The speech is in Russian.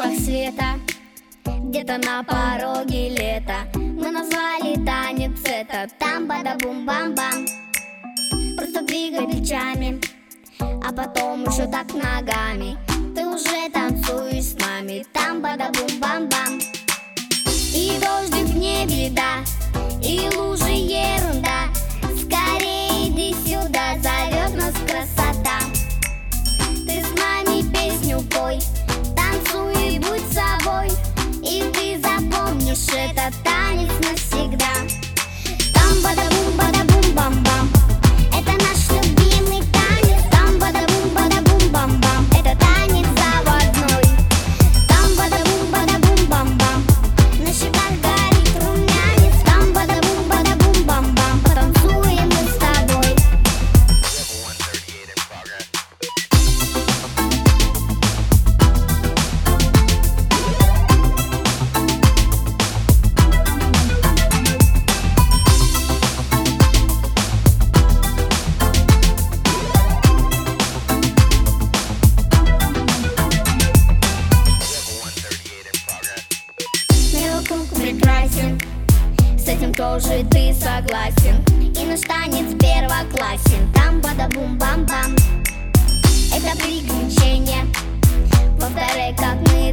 фарбах света, где-то на пороге лета. Мы назвали танец это там-бада-бум-бам-бам. Просто двигай плечами, а потом еще так ногами. Ты уже танцуешь с нами там-бада-бум-бам-бам. И дождик в небе, да, и лужи ерунда. Скорее иди сюда, зовет нас красота. Ты с нами песню пой, танцуй и будь собой. И ты запомнишь этот танец навсегда. Там-бада-бум-бада-бум-бам-бам. Это наш любимый танец. Там-бада-бум-бада-бум-бам-бам. Это танец заводной. Там-бада-бум-бада-бум-бам-бам. На щеках горит румянец. Там-бада-бум-бада-бум-бам-бам. Потанцуем мы с тобой. Мир прекрасен, с этим тоже ты согласен. И наш танец первоклассен. Там-бада-бум-бам-бам. Это приключение. Повторяй, как мы